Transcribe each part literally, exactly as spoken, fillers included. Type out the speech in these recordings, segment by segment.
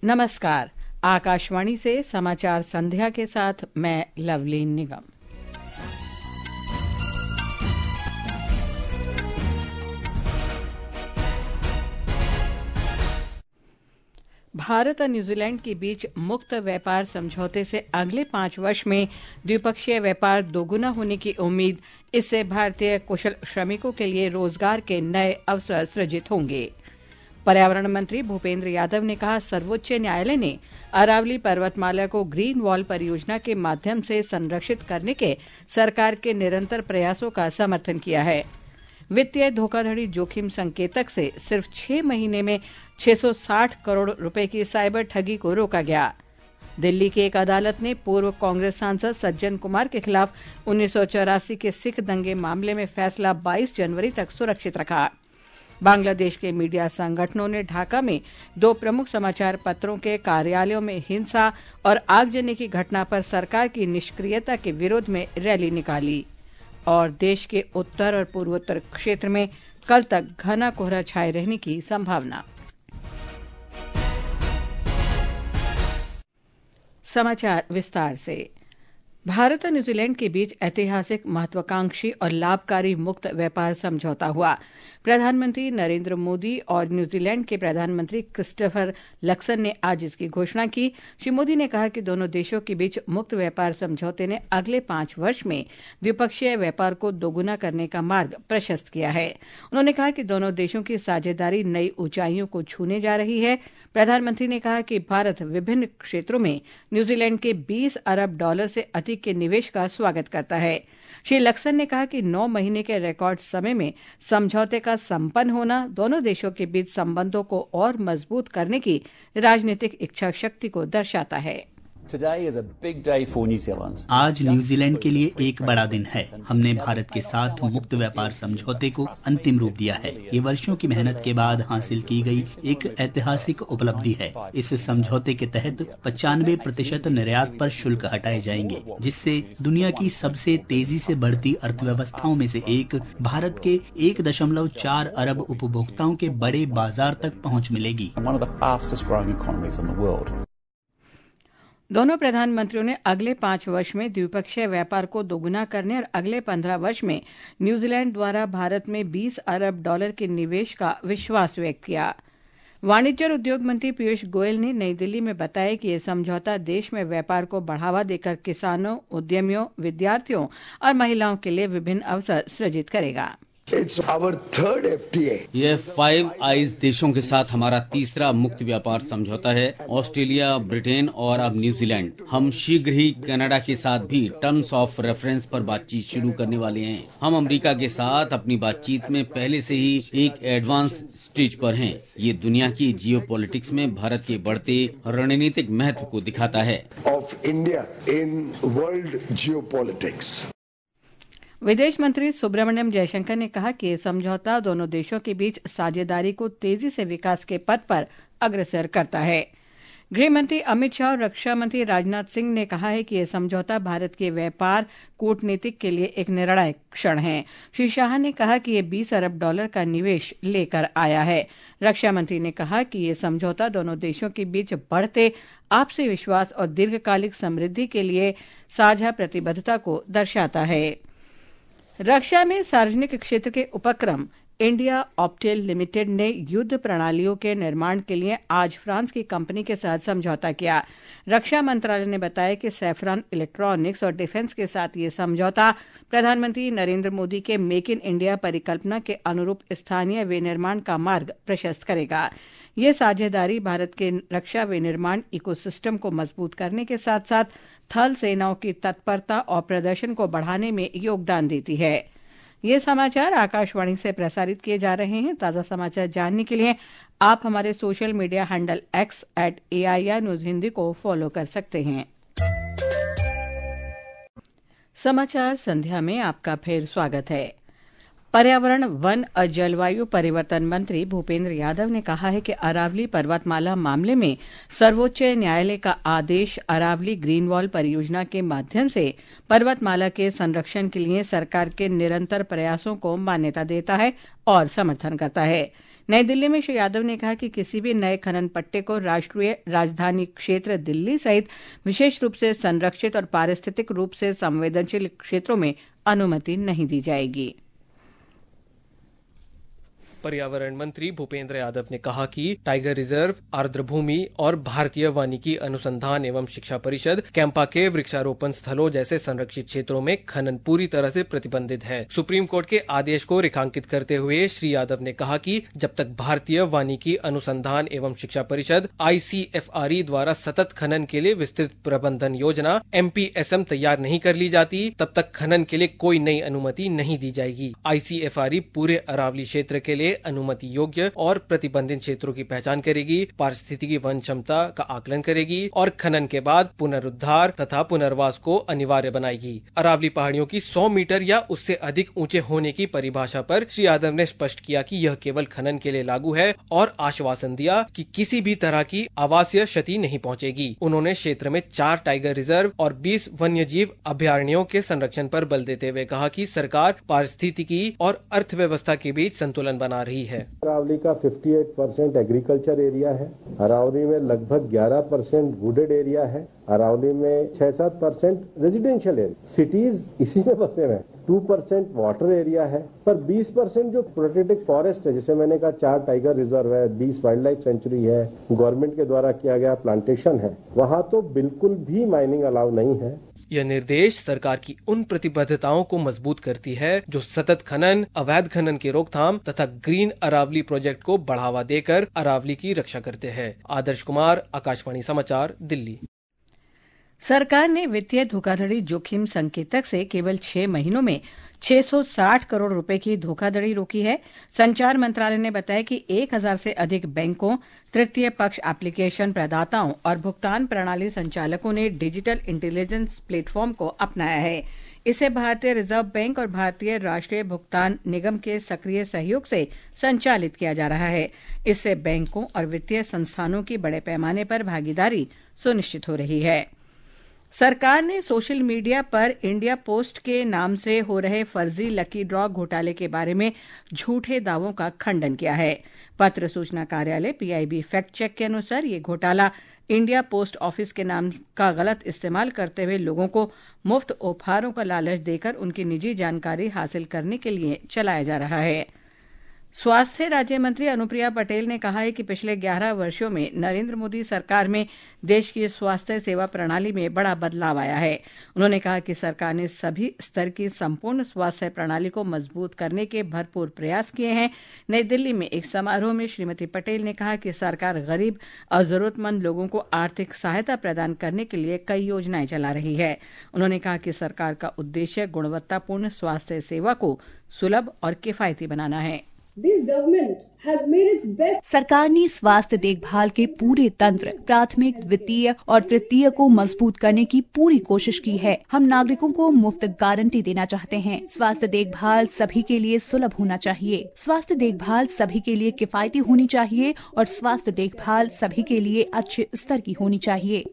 नमस्कार। आकाशवाणी से समाचार संध्या के साथ मैं लवलीन निगम। भारत और न्यूजीलैंड के बीच मुक्त व्यापार समझौते से अगले पांच वर्ष में द्विपक्षीय व्यापार दोगुना होने की उम्मीद। इससे भारतीय कुशल श्रमिकों के लिए रोजगार के नए अवसर सृजित होंगे। पर्यावरण मंत्री भूपेंद्र यादव ने कहा, सर्वोच्च न्यायालय ने अरावली पर्वतमाला को ग्रीन वॉल परियोजना के माध्यम से संरक्षित करने के सरकार के निरंतर प्रयासों का समर्थन किया है। वित्तीय धोखाधड़ी जोखिम संकेतक से सिर्फ छह महीने में छह सौ साठ करोड़ रुपए की साइबर ठगी को रोका गया। दिल्ली की एक अदालत ने पूर्व कांग्रेस सांसद सज्जन कुमार के खिलाफ उन्नीस सौ चौरासी के सिख दंगे मामले में फैसला बाईस जनवरी तक सुरक्षित रखा। बांग्लादेश के मीडिया संगठनों ने ढाका में दो प्रमुख समाचार पत्रों के कार्यालयों में हिंसा और आगजनी की घटना पर सरकार की निष्क्रियता के विरोध में रैली निकाली। और देश के उत्तर और पूर्वोत्तर क्षेत्र में कल तक घना कोहरा छाए रहने की संभावना। समाचार विस्तार से। भारत और न्यूजीलैंड के बीच ऐतिहासिक, महत्वाकांक्षी और लाभकारी मुक्त व्यापार समझौता हुआ। प्रधानमंत्री नरेंद्र मोदी और न्यूजीलैंड के प्रधानमंत्री क्रिस्टोफर लक्सन ने आज इसकी घोषणा की। श्री मोदी ने कहा कि दोनों देशों के बीच मुक्त व्यापार समझौते ने अगले पांच वर्ष में द्विपक्षीय व्यापार को दोगुना करने का मार्ग प्रशस्त किया है। उन्होंने कहा कि दोनों देशों की साझेदारी नई ऊंचाइयों को छूने जा रही है। प्रधानमंत्री ने कहा कि भारत विभिन्न क्षेत्रों में न्यूजीलैंड के बीस अरब डॉलर से अधिक के निवेश का स्वागत करता है। श्री लक्सन ने कहा कि नौ महीने के रिकॉर्ड समय में समझौते का संपन्न होना दोनों देशों के बीच संबंधों को और मजबूत करने की राजनीतिक इच्छा शक्ति को दर्शाता है। आज न्यूजीलैंड के लिए एक बड़ा दिन है। हमने भारत के साथ मुक्त व्यापार समझौते को अंतिम रूप दिया है। ये वर्षों की मेहनत के बाद हासिल की गई एक ऐतिहासिक उपलब्धि है। इस समझौते के तहत पचानवे प्रतिशत निर्यात पर शुल्क हटाए जाएंगे, जिससे दुनिया की सबसे तेजी से बढ़ती अर्थव्यवस्थाओं में से एक भारत के एक दशमलव चार अरब उपभोक्ताओं के बड़े बाजार तक पहुँच मिलेगी। दोनों प्रधानमंत्रियों ने अगले पांच वर्ष में द्विपक्षीय व्यापार को दोगुना करने और अगले पंद्रह वर्ष में न्यूजीलैंड द्वारा भारत में बीस अरब डॉलर के निवेश का विश्वास व्यक्त किया। वाणिज्य और उद्योग मंत्री पीयूष गोयल ने नई दिल्ली में बताया कि यह समझौता देश में व्यापार को बढ़ावा देकर किसानों, उद्यमियों, विद्यार्थियों और महिलाओं के लिए विभिन्न अवसर सृजित करेगा। यह फाइव आइज देशों के साथ हमारा तीसरा मुक्त व्यापार समझौता है। ऑस्ट्रेलिया, ब्रिटेन और अब न्यूजीलैंड। हम शीघ्र ही कनाडा के साथ भी टर्म्स ऑफ रेफरेंस पर बातचीत शुरू करने वाले हैं। हम अमेरिका के साथ अपनी बातचीत में पहले से ही एक एडवांस स्टेज पर हैं। ये दुनिया की जियोपॉलिटिक्स में भारत के बढ़ते रणनीतिक महत्व को दिखाता है। Of India in world geopolitics. विदेश मंत्री सुब्रमण्यम जयशंकर ने कहा कि यह समझौता दोनों देशों के बीच साझेदारी को तेजी से विकास के पथ पर अग्रसर करता है। गृह मंत्री अमित शाह और रक्षा मंत्री राजनाथ सिंह ने कहा है कि यह समझौता भारत के व्यापार कूटनीति के लिए एक निर्णायक क्षण है। श्री शाह ने कहा कि यह बीस अरब डॉलर का निवेश लेकर आया है। रक्षा मंत्री ने कहा कि यह समझौता दोनों देशों के बीच बढ़ते आपसी विश्वास और दीर्घकालिक समृद्धि के लिए साझा प्रतिबद्धता को दर्शाता है। रक्षा में सार्वजनिक क्षेत्र के उपक्रम इंडिया ऑप्टेल लिमिटेड ने युद्ध प्रणालियों के निर्माण के लिए आज फ्रांस की कंपनी के साथ समझौता किया। रक्षा मंत्रालय ने बताया कि सैफरॉन इलेक्ट्रॉनिक्स और डिफेंस के साथ ये समझौता प्रधानमंत्री नरेंद्र मोदी के मेक इन इंडिया परिकल्पना के अनुरूप स्थानीय विनिर्माण का मार्ग प्रशस्त करेगा। ये साझेदारी भारत के रक्षा विनिर्माण इकोसिस्टम को मजबूत करने के साथ साथ थल सेनाओं की तत्परता और प्रदर्शन को बढ़ाने में योगदान देती है। ये समाचार आकाशवाणी से प्रसारित किए जा रहे हैं। ताज़ा समाचार जानने के लिए आप हमारे social media handle X at AIR news Hindi को फॉलो कर सकते हैं। समाचार संध्या में आपका फिर स्वागत है। पर्यावरण, वन और जलवायु परिवर्तन मंत्री भूपेंद्र यादव ने कहा है कि अरावली पर्वतमाला मामले में सर्वोच्च न्यायालय का आदेश अरावली ग्रीन वॉल परियोजना के माध्यम से पर्वतमाला के संरक्षण के लिए सरकार के निरंतर प्रयासों को मान्यता देता है और समर्थन करता है। नई दिल्ली में श्री यादव ने कहा कि किसी भी नए खनन पट्टे को राष्ट्रीय राजधानी क्षेत्र दिल्ली सहित विशेष रूप से संरक्षित और पारिस्थितिक रूप से संवेदनशील क्षेत्रों में अनुमति नहीं दी जाएगी। पर्यावरण मंत्री भूपेंद्र यादव ने कहा कि टाइगर रिजर्व, आर्द्रभूमि और भारतीय वानिकी अनुसंधान एवं शिक्षा परिषद कैंपा के वृक्षारोपण स्थलों जैसे संरक्षित क्षेत्रों में खनन पूरी तरह से प्रतिबंधित है। सुप्रीम कोर्ट के आदेश को रेखांकित करते हुए श्री यादव ने कहा कि जब तक भारतीय वानिकी अनुसंधान एवं शिक्षा परिषद आई सी एफ आर ई द्वारा सतत खनन के लिए विस्तृत प्रबंधन योजना एम पी एस एम तैयार नहीं कर ली जाती, तब तक खनन के लिए कोई नई अनुमति नहीं दी जाएगी। आई सी एफ आर ई पूरे अरावली क्षेत्र के लिए अनुमति योग्य और प्रतिबंधित क्षेत्रों की पहचान करेगी, पारिस्थितिकी वन क्षमता का आकलन करेगी और खनन के बाद पुनरुद्धार तथा पुनर्वास को अनिवार्य बनाएगी। अरावली पहाड़ियों की सौ मीटर या उससे अधिक ऊंचे होने की परिभाषा पर श्री यादव ने स्पष्ट किया कि यह केवल खनन के लिए लागू है और आश्वासन दिया कि किसी भी तरह की आवासीय क्षति नहीं पहुंचेगी। उन्होंने क्षेत्र में चार टाइगर रिजर्व और बीस वन्यजीव अभयारण्यों के संरक्षण पर बल देते हुए कहा कि सरकार पारिस्थितिकी और अर्थव्यवस्था के बीच संतुलन बना रही है। अरावली का अट्ठावन परसेंट एग्रीकल्चर एरिया है, अरावली में लगभग ग्यारह परसेंट वुडेड एरिया है, अरावली में छह सात परसेंट रेजिडेंशियल एरिया, सिटीज इसी में बसे हुए हैं, दो परसेंट वाटर एरिया है, पर बीस परसेंट जो प्रोटेक्टेड फॉरेस्ट है, जैसे मैंने कहा चार टाइगर रिजर्व है, बीस वाइल्ड लाइफ सेंचुरी है, गवर्नमेंट के द्वारा किया गया प्लांटेशन है, वहाँ तो बिल्कुल भी माइनिंग अलाउ नहीं है। यह निर्देश सरकार की उन प्रतिबद्धताओं को मजबूत करती है जो सतत खनन, अवैध खनन की रोकथाम तथा ग्रीन अरावली प्रोजेक्ट को बढ़ावा देकर अरावली की रक्षा करते हैं। आदर्श कुमार, आकाशवाणी समाचार, दिल्ली। सरकार ने वित्तीय धोखाधड़ी जोखिम संकेतक से केवल छह महीनों में छह सौ साठ करोड़ रुपए की धोखाधड़ी रोकी है। संचार मंत्रालय ने बताया कि एक हजार से अधिक बैंकों, तृतीय पक्ष एप्लीकेशन प्रदाताओं और भुगतान प्रणाली संचालकों ने डिजिटल इंटेलिजेंस प्लेटफॉर्म को अपनाया है। इसे भारतीय रिजर्व बैंक और भारतीय राष्ट्रीय भुगतान निगम के सक्रिय सहयोग से संचालित किया जा रहा है। इससे बैंकों और वित्तीय संस्थानों की बड़े पैमाने पर भागीदारी सुनिश्चित हो रही है। सरकार ने सोशल मीडिया पर इंडिया पोस्ट के नाम से हो रहे फर्जी लकी ड्रॉ घोटाले के बारे में झूठे दावों का खंडन किया है। पत्र सूचना कार्यालय P I B fact check के अनुसार ये घोटाला इंडिया पोस्ट ऑफिस के नाम का गलत इस्तेमाल करते हुए लोगों को मुफ्त उपहारों का लालच देकर उनकी निजी जानकारी हासिल करने के लिए चलाया जा रहा है। स्वास्थ्य राज्य मंत्री अनुप्रिया पटेल ने कहा है कि पिछले ग्यारह वर्षों में नरेंद्र मोदी सरकार में देश की स्वास्थ्य सेवा प्रणाली में बड़ा बदलाव आया है। उन्होंने कहा कि सरकार ने सभी स्तर की संपूर्ण स्वास्थ्य प्रणाली को मजबूत करने के भरपूर प्रयास किए हैं। नई दिल्ली में एक समारोह में श्रीमती पटेल ने कहा कि सरकार गरीब और जरूरतमंद लोगों को आर्थिक सहायता प्रदान करने के लिए कई योजनाएं चला रही है। उन्होंने कहा कि सरकार का उद्देश्य गुणवत्तापूर्ण स्वास्थ्य सेवा को सुलभ और किफायती बनाना है। सरकार ने स्वास्थ्य देखभाल के पूरे तंत्र, प्राथमिक, द्वितीय और तृतीय को मजबूत करने की पूरी कोशिश की है। हम नागरिकों को मुफ्त गारंटी देना चाहते हैं। स्वास्थ्य देखभाल सभी के लिए सुलभ होना चाहिए, स्वास्थ्य देखभाल सभी के लिए किफायती होनी चाहिए और स्वास्थ्य देखभाल सभी के लिए अच्छे स्तर की होनी चाहिए।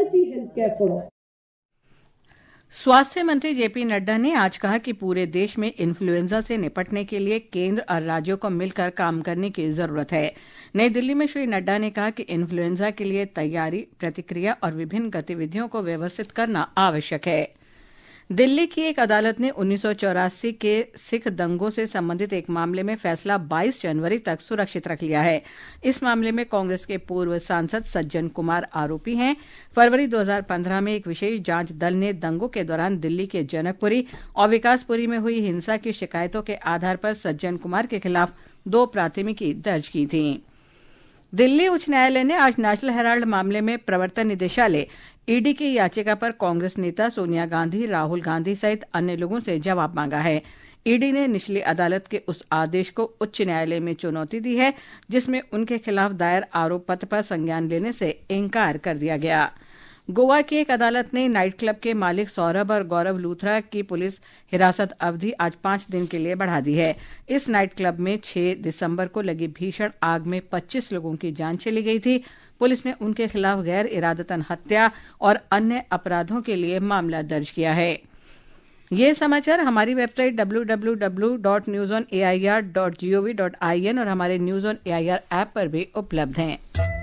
स्वास्थ्य मंत्री जेपी नड्डा ने आज कहा कि पूरे देश में इन्फ्लुएंजा से निपटने के लिए केंद्र और राज्यों को मिलकर काम करने की जरूरत है। नई दिल्ली में श्री नड्डा ने कहा कि इन्फ्लुएंजा के लिए तैयारी, प्रतिक्रिया और विभिन्न गतिविधियों को व्यवस्थित करना आवश्यक है। दिल्ली की एक अदालत ने उन्नीस सौ चौरासी के सिख दंगों से संबंधित एक मामले में फैसला बाईस जनवरी तक सुरक्षित रख लिया है। इस मामले में कांग्रेस के पूर्व सांसद सज्जन कुमार आरोपी हैं। फरवरी दो हज़ार पंद्रह में एक विशेष जांच दल ने दंगों के दौरान दिल्ली के जनकपुरी और विकासपुरी में हुई हिंसा की शिकायतों के आधार पर सज्जन कुमार के खिलाफ दो प्राथमिकी दर्ज की थी। दिल्ली उच्च न्यायालय ने आज नेशनल हेराल्ड मामले में प्रवर्तन निदेशालय ईडी की याचिका पर कांग्रेस नेता सोनिया गांधी, राहुल गांधी सहित अन्य लोगों से जवाब मांगा है। ईडी ने निचली अदालत के उस आदेश को उच्च न्यायालय में चुनौती दी है जिसमें उनके खिलाफ दायर आरोप पत्र पर संज्ञान लेने से इंकार कर दिया गया। गोवा की एक अदालत ने नाइट क्लब के मालिक सौरभ और गौरव लूथरा की पुलिस हिरासत अवधि आज पांच दिन के लिए बढ़ा दी है। इस नाइट क्लब में छह दिसंबर को लगी भीषण आग में पच्चीस लोगों की जान चली गई थी। पुलिस ने उनके खिलाफ गैर इरादतन हत्या और अन्य अपराधों के लिए मामला दर्ज किया है। ये समाचार हमारी website W W W dot news on A I R dot G O V dot I N और हमारे news on A I R app पर भी उपलब्ध हैं।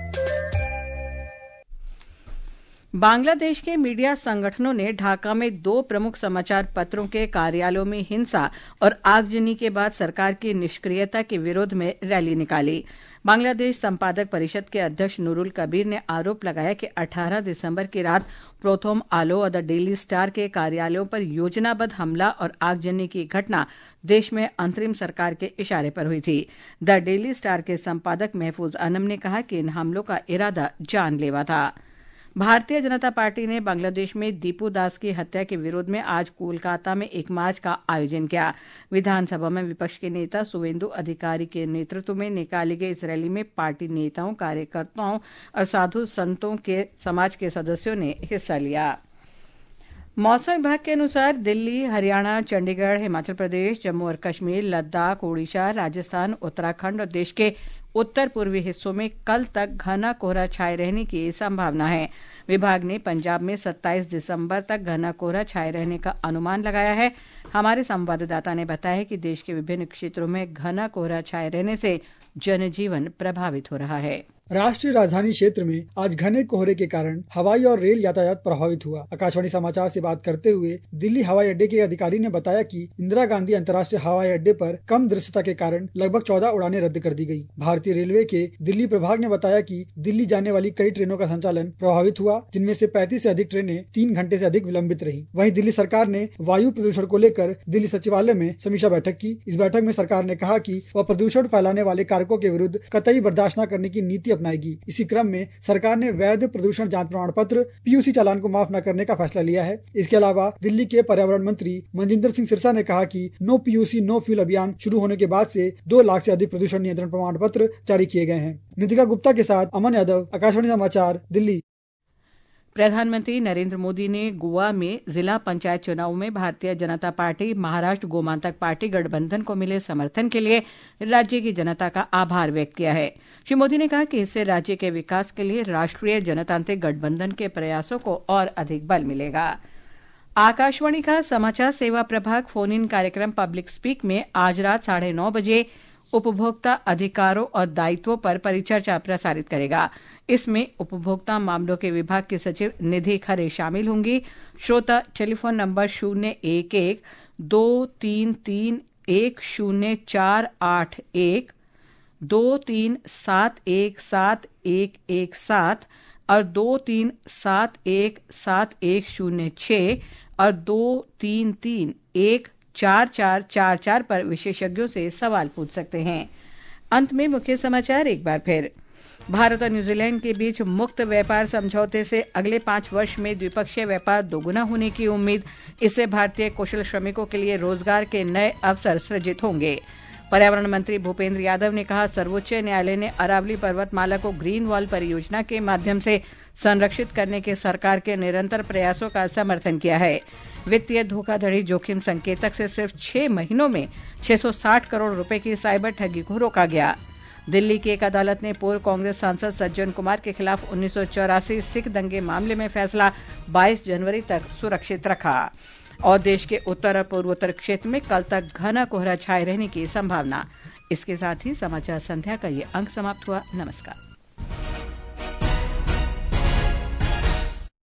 बांग्लादेश के मीडिया संगठनों ने ढाका में दो प्रमुख समाचार पत्रों के कार्यालयों में हिंसा और आगजनी के बाद सरकार की निष्क्रियता के विरोध में रैली निकाली। बांग्लादेश संपादक परिषद के अध्यक्ष नूरुल कबीर ने आरोप लगाया कि अठारह दिसंबर की रात प्रोथोम आलो और द डेली स्टार के कार्यालयों पर योजनाबद्ध हमला और आगजनी की घटना देश में अंतरिम सरकार के इशारे पर हुई थी। द डेली स्टार के संपादक महफूज अनम ने कहा कि इन हमलों का इरादा जानलेवा था। भारतीय जनता पार्टी ने बांग्लादेश में दीपू दास की हत्या के विरोध में आज कोलकाता में एक मार्च का आयोजन किया। विधानसभा में विपक्ष के नेता शुवेंदु अधिकारी के नेतृत्व में निकाली गई इस रैली में पार्टी नेताओं, कार्यकर्ताओं और साधु संतों के समाज के सदस्यों ने हिस्सा लिया। मौसम विभाग के अनुसार दिल्ली, हरियाणा, चंडीगढ़, हिमाचल प्रदेश, जम्मू और कश्मीर, लद्दाख, ओडिशा, राजस्थान, उत्तराखंड और देश के उत्तर पूर्वी हिस्सों में कल तक घना कोहरा छाये रहने की संभावना है। विभाग ने पंजाब में सत्ताईस दिसंबर तक घना कोहरा छाये रहने का अनुमान लगाया है। हमारे संवाददाता ने बताया कि देश के विभिन्न क्षेत्रों में घना कोहरा छाये रहने से जनजीवन प्रभावित हो रहा है। राष्ट्रीय राजधानी क्षेत्र में आज घने कोहरे के कारण हवाई और रेल यातायात प्रभावित हुआ। आकाशवाणी समाचार से बात करते हुए दिल्ली हवाई अड्डे के अधिकारी ने बताया कि इंदिरा गांधी अंतर्राष्ट्रीय हवाई अड्डे पर कम दृश्यता के कारण लगभग चौदह उड़ानें रद्द कर दी गई। भारतीय रेलवे के दिल्ली प्रभाग ने बताया कि दिल्ली जाने वाली कई ट्रेनों का संचालन प्रभावित हुआ, जिनमें से पैंतीस से अधिक ट्रेनें तीन घंटे से अधिक विलंबित रही। वहीं दिल्ली सरकार ने वायु प्रदूषण को लेकर दिल्ली सचिवालय में समीक्षा बैठक की। इस बैठक में सरकार ने कहा कि वह प्रदूषण फैलाने वाले कारकों के विरुद्ध कतई बर्दाश्त न करने की नीति अपनाएगी। इसी क्रम में सरकार ने वैध प्रदूषण जांच प्रमाण पत्र पी यू सी चालान को माफ न करने का फैसला लिया है। इसके अलावा दिल्ली के पर्यावरण मंत्री मनजिंदर सिंह सिरसा ने कहा कि no P U C no fuel अभियान शुरू होने के बाद से दो लाख से अधिक प्रदूषण नियंत्रण प्रमाण पत्र जारी किए गए हैं। नितिका गुप्ता के साथ अमन यादव, आकाशवाणी समाचार, दिल्ली। प्रधानमंत्री नरेंद्र मोदी ने गोवा में जिला पंचायत चुनाव में भारतीय जनता पार्टी महाराष्ट्र गोमांतक पार्टी गठबंधन को मिले समर्थन के लिए राज्य की जनता का आभार व्यक्त किया है। श्री मोदी ने कहा कि इससे राज्य के विकास के लिए राष्ट्रीय जनतांत्रिक गठबंधन के प्रयासों को और अधिक बल मिलेगा। आकाशवाणी का समाचार सेवा प्रभाग फोन इन कार्यक्रम पब्लिक स्पीक में आज रात साढ़े नौ बजे उपभोक्ता अधिकारों और दायित्वों पर परिचर्चा प्रसारित करेगा। इसमें उपभोक्ता मामलों के विभाग की सचिव निधि खरे शामिल होंगी। श्रोता टेलीफोन नंबर शून्य एक एक दो तीन तीन एक शून्य चार आठ एक, दो तीन सात एक सात एक एक सात और दो तीन सात एक सात एक शून्य छह और दो तीन तीन एक चार चार चार चार पर विशेषज्ञों से सवाल पूछ सकते हैं। अंत में मुख्य समाचार एक बार फिर। भारत और न्यूजीलैंड के बीच मुक्त व्यापार समझौते से अगले पांच वर्ष में द्विपक्षीय व्यापार दोगुना होने की उम्मीद। इससे भारतीय कुशल श्रमिकों के लिए रोजगार के नए अवसर सृजित होंगे। पर्यावरण मंत्री भूपेंद्र यादव ने कहा, सर्वोच्च न्यायालय ने अरावली पर्वतमाला को ग्रीन वॉल परियोजना के माध्यम से संरक्षित करने के सरकार के निरंतर प्रयासों का समर्थन किया है। वित्तीय धोखाधड़ी जोखिम संकेतक से सिर्फ छह महीनों में छह सौ साठ करोड़ रुपए की साइबर ठगी को रोका गया। दिल्ली की एक अदालत ने पूर्व कांग्रेस सांसद सज्जन कुमार के खिलाफ उन्नीस सौ चौरासी सिख दंगे मामले में फैसला बाईस जनवरी तक सुरक्षित रखा। और देश के उत्तर और पूर्वोत्तर क्षेत्र में कल तक घना कोहरा छाये रहने की संभावना। इसके साथ ही समाचार संध्या का ये अंक समाप्त हुआ। नमस्कार।